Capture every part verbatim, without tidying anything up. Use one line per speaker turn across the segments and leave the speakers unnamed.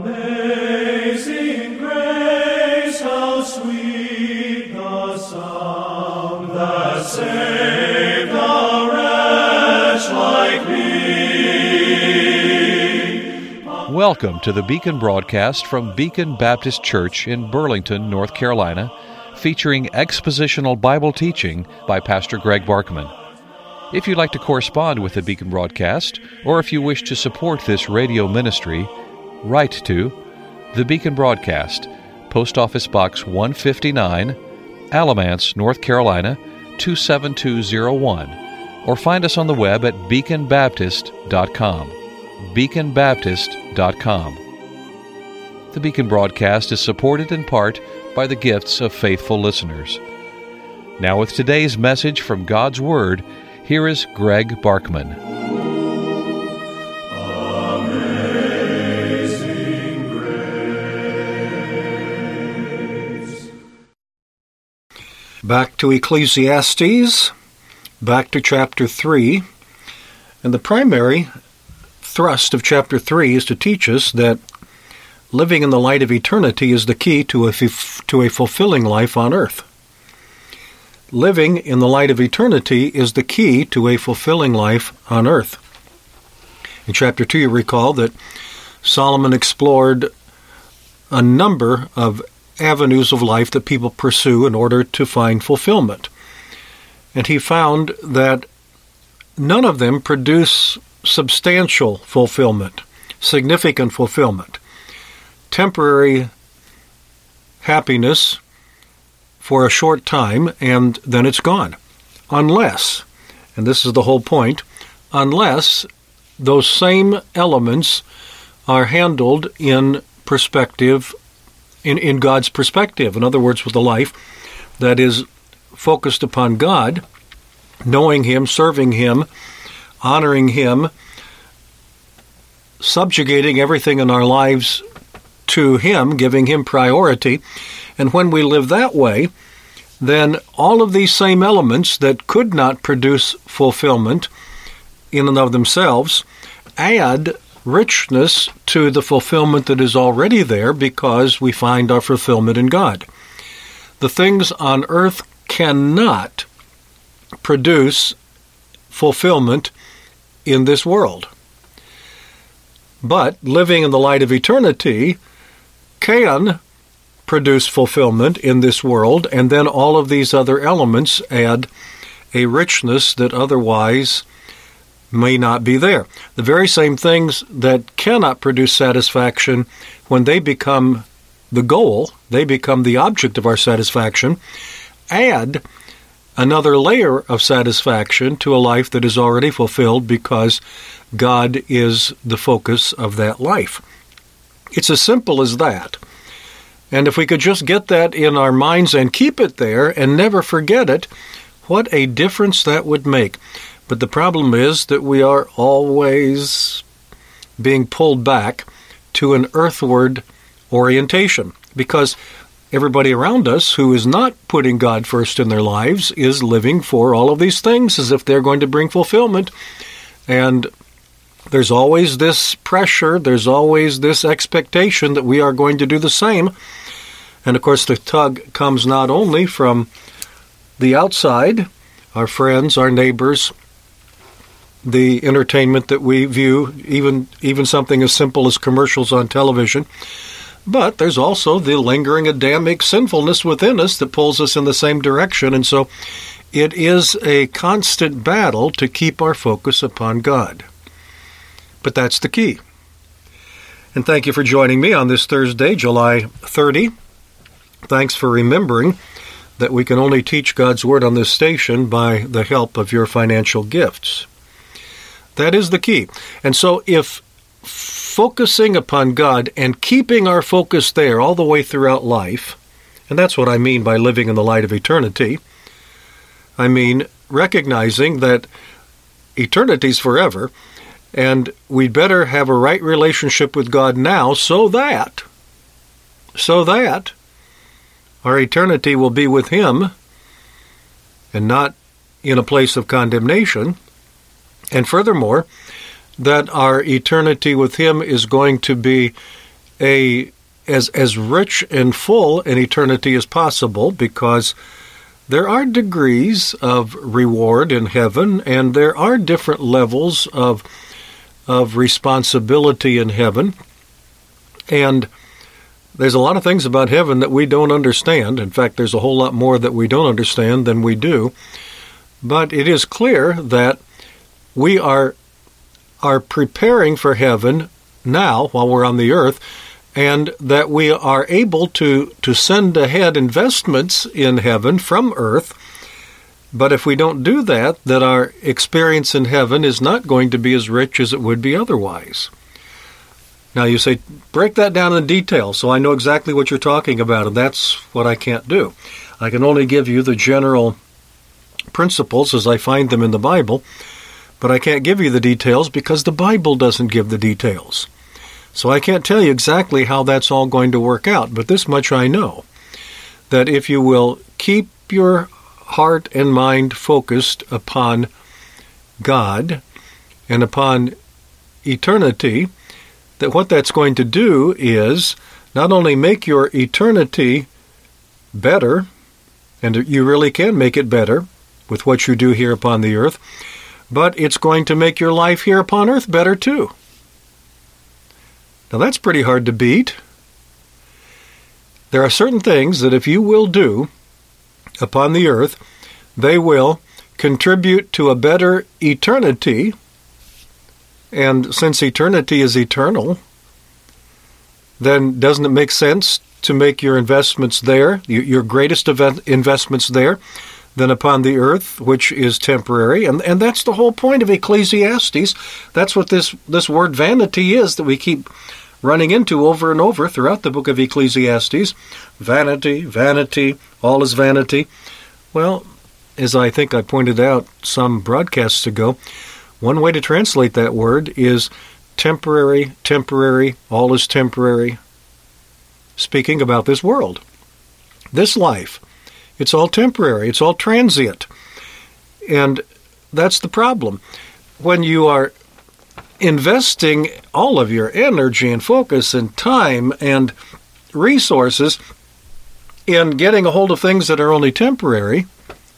Amazing grace, how sweet the sound that saved a wretch like me.
Welcome to the Beacon broadcast from Beacon Baptist Church in Burlington, North Carolina, featuring expositional Bible teaching by Pastor Greg Barkman. If you'd like to correspond with the Beacon broadcast, or if you wish to support this radio ministry, write to the Beacon Broadcast, Post Office Box one fifty-nine, Alamance, North Carolina, two seven two zero one, or find us on the web at beacon baptist dot com. beacon baptist dot com. The Beacon broadcast is supported in part by the gifts of faithful listeners. Now with today's message from God's Word, here is Greg Barkman.
Amazing grace.
Back to Ecclesiastes, back to chapter three, and the primary thrust of chapter three is to teach us that living in the light of eternity is the key to a, f- to a fulfilling life on earth. Living in the light of eternity is the key to a fulfilling life on earth. In chapter two, you recall that Solomon explored a number of avenues of life that people pursue in order to find fulfillment. And he found that none of them produce substantial fulfillment, significant fulfillment. Temporary happiness for a short time, and then it's gone. Unless, and this is the whole point, unless those same elements are handled in perspective, in, in God's perspective. In other words, with a life that is focused upon God, knowing Him, serving Him, honoring Him, subjugating everything in our lives to Him, giving Him priority. And when we live that way, then all of these same elements that could not produce fulfillment in and of themselves add richness to the fulfillment that is already there because we find our fulfillment in God. The things on earth cannot produce fulfillment in this world. But living in the light of eternity can produce fulfillment in this world, and then all of these other elements add a richness that otherwise may not be there. The very same things that cannot produce satisfaction, when they become the goal, they become the object of our satisfaction, add another layer of satisfaction to a life that is already fulfilled because God is the focus of that life. It's as simple as that. And if we could just get that in our minds and keep it there and never forget it, what a difference that would make. But the problem is that we are always being pulled back to an earthward orientation because everybody around us who is not putting God first in their lives is living for all of these things as if they're going to bring fulfillment. And there's always this pressure, there's always this expectation that we are going to do the same. And of course the tug comes not only from the outside, our friends, our neighbors, the entertainment that we view, even even something as simple as commercials on television, but there's also the lingering Adamic sinfulness within us that pulls us in the same direction. And so it is a constant battle to keep our focus upon God. But that's the key. And thank you for joining me on this Thursday, July thirtieth. Thanks for remembering that we can only teach God's Word on this station by the help of your financial gifts. That is the key. And so if focusing upon God and keeping our focus there all the way throughout life, and that's what I mean by living in the light of eternity, I mean recognizing that eternity's forever, and we'd better have a right relationship with God now so that, so that our eternity will be with Him and not in a place of condemnation. And furthermore, that our eternity with Him is going to be a as as rich and full an eternity as possible, because there are degrees of reward in heaven, and there are different levels of of responsibility in heaven. And there's a lot of things about heaven that we don't understand. In fact, there's a whole lot more that we don't understand than we do. But it is clear that we are are preparing for heaven now while we're on the earth, and that we are able to, to send ahead investments in heaven from earth. But if we don't do that, that our experience in heaven is not going to be as rich as it would be otherwise. Now you say, break that down in detail so I know exactly what you're talking about, and that's what I can't do. I can only give you the general principles as I find them in the Bible, but I can't give you the details because the Bible doesn't give the details. So I can't tell you exactly how that's all going to work out, but this much I know, that if you will keep your heart and mind focused upon God and upon eternity, that what that's going to do is not only make your eternity better, and you really can make it better with what you do here upon the earth, but it's going to make your life here upon earth better too. Now that's pretty hard to beat. There are certain things that if you will do upon the earth, they will contribute to a better eternity. And since eternity is eternal, then doesn't it make sense to make your investments there, your greatest investments there, than upon the earth, which is temporary? And and that's the whole point of Ecclesiastes. That's what this, this word vanity is that we keep running into over and over throughout the book of Ecclesiastes. Vanity, vanity, all is vanity. Well, as I think I pointed out some broadcasts ago, one way to translate that word is temporary, temporary, all is temporary, speaking about this world, this life. It's all temporary. It's all transient. And that's the problem. When you are investing all of your energy and focus and time and resources in getting a hold of things that are only temporary,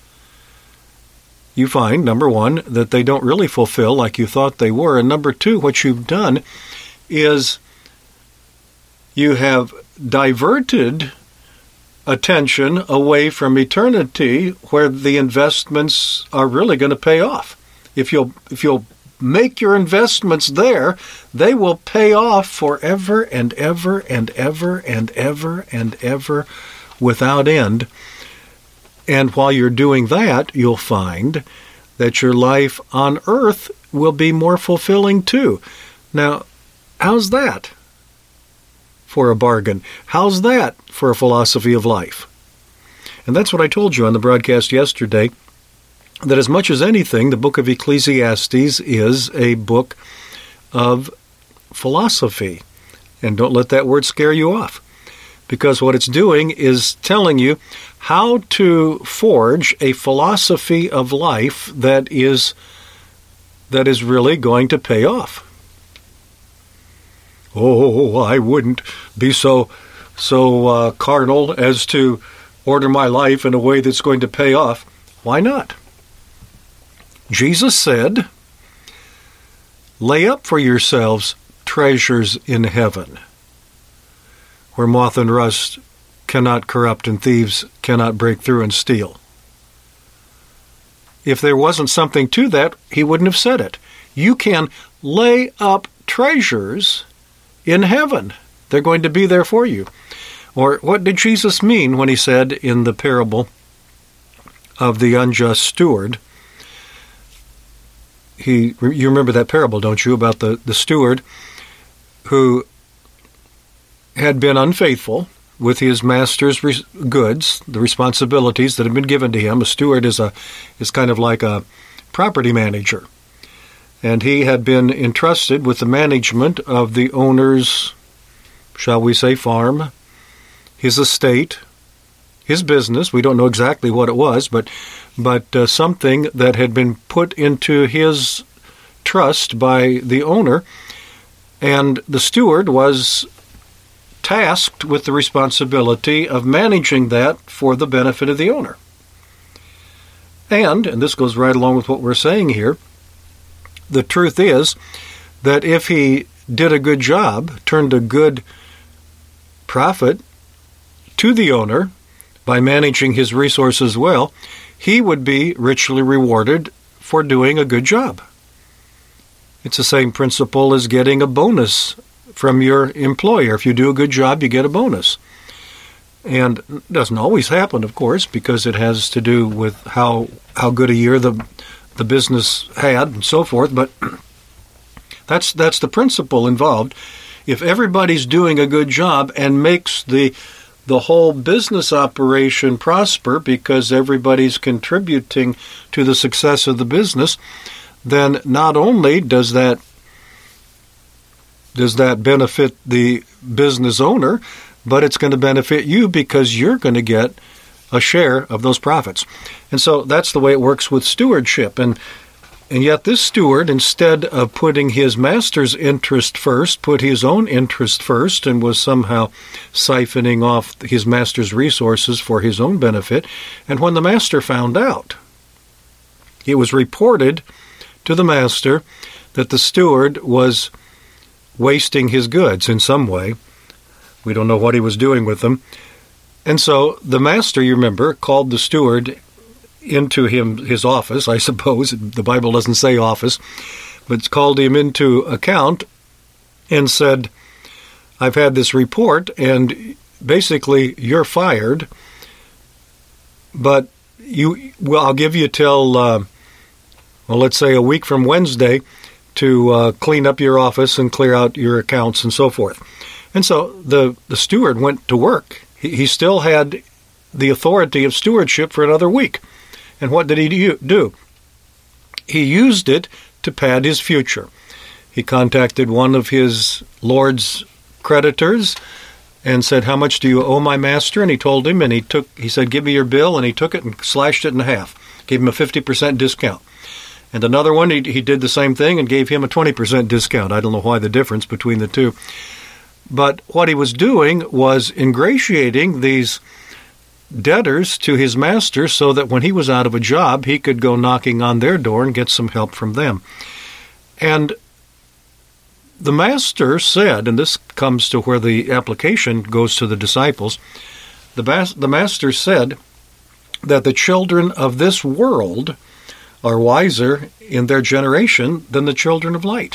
you find, number one, that they don't really fulfill like you thought they were. And number two, what you've done is you have diverted attention away from eternity, where the investments are really going to pay off. If you'll if you'll make your investments there, they will pay off forever and ever and ever and ever and ever without end. And while you're doing that, you'll find that your life on earth will be more fulfilling too. Now, how's that for a bargain? How's that for a philosophy of life? And that's what I told you on the broadcast yesterday, that as much as anything, the book of Ecclesiastes is a book of philosophy. And don't let that word scare you off, because what it's doing is telling you how to forge a philosophy of life that is that is really going to pay off. Oh, I wouldn't be so so uh, carnal as to order my life in a way that's going to pay off. Why not? Jesus said, "Lay up for yourselves treasures in heaven, where moth and rust cannot corrupt and thieves cannot break through and steal." If there wasn't something to that, he wouldn't have said it. You can lay up treasures in heaven. They're going to be there for you. Or what did Jesus mean when he said in the parable of the unjust steward? He, you remember that parable, don't you, about the, the steward who had been unfaithful with his master's res- goods, the responsibilities that had been given to him. A steward is a is kind of like a property manager. And he had been entrusted with the management of the owner's, shall we say, farm, his estate, his business. We don't know exactly what it was, but but uh, something that had been put into his trust by the owner. And the steward was tasked with the responsibility of managing that for the benefit of the owner. And, and this goes right along with what we're saying here, the truth is that if he did a good job, turned a good profit to the owner by managing his resources well, he would be richly rewarded for doing a good job. It's the same principle as getting a bonus from your employer. If you do a good job, you get a bonus. And it doesn't always happen, of course, because it has to do with how how good a year the the business had and so forth, but that's that's the principle involved. If everybody's doing a good job and makes the the whole business operation prosper because everybody's contributing to the success of the business, then not only does that does that benefit the business owner, but it's going to benefit you because you're going to get a share of those profits. And so that's the way it works with stewardship. And and yet this steward, instead of putting his master's interest first, put his own interest first and was somehow siphoning off his master's resources for his own benefit. And when the master found out, it was reported to the master that the steward was wasting his goods in some way. We don't know what he was doing with them. And so the master, you remember, called the steward into him his office, I suppose. The Bible doesn't say office, but it's called him into account and said, I've had this report, and basically you're fired, but you well, I'll give you till, uh, well, let's say a week from Wednesday to uh, clean up your office and clear out your accounts and so forth. And so the, the steward went to work. He, he still had the authority of stewardship for another week. And what did he do? He used it to pad his future. He contacted one of his lord's creditors and said, how much do you owe my master? And he told him, and he took. He said, give me your bill, and he took it and slashed it in half. Gave him a fifty percent discount. And another one, he, he did the same thing and gave him a twenty percent discount. I don't know why the difference between the two. But what he was doing was ingratiating these debtors to his master so that when he was out of a job, he could go knocking on their door and get some help from them. And the master said, and this comes to where the application goes to the disciples, the, bas- the master said that the children of this world are wiser in their generation than the children of light.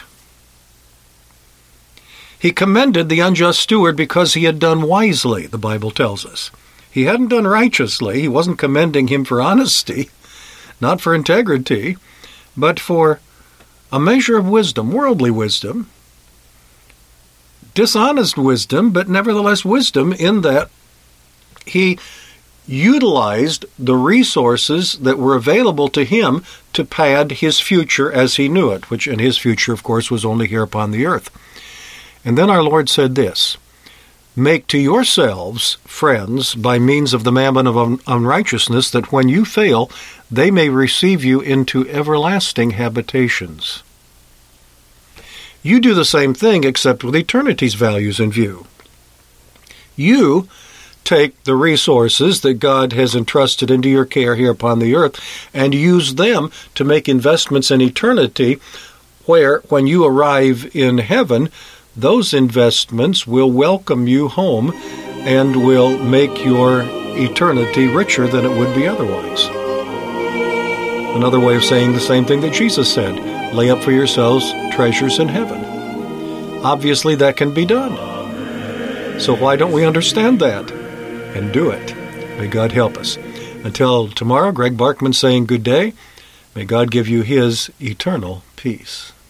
He commended the unjust steward because he had done wisely, the Bible tells us. He hadn't done righteously. He wasn't commending him for honesty, not for integrity, but for a measure of wisdom, worldly wisdom, dishonest wisdom, but nevertheless wisdom in that he utilized the resources that were available to him to pad his future as he knew it, which in his future, of course, was only here upon the earth. And then our Lord said this, make to yourselves friends by means of the mammon of un- unrighteousness, that when you fail, they may receive you into everlasting habitations. You do the same thing, except with eternity's values in view. You take the resources that God has entrusted into your care here upon the earth and use them to make investments in eternity, where, when you arrive in heaven, those investments will welcome you home and will make your eternity richer than it would be otherwise. Another way of saying the same thing that Jesus said, lay up for yourselves treasures in heaven. Obviously, that can be done. So why don't we understand that and do it? May God help us. Until tomorrow, Greg Barkman saying good day. May God give you His eternal peace.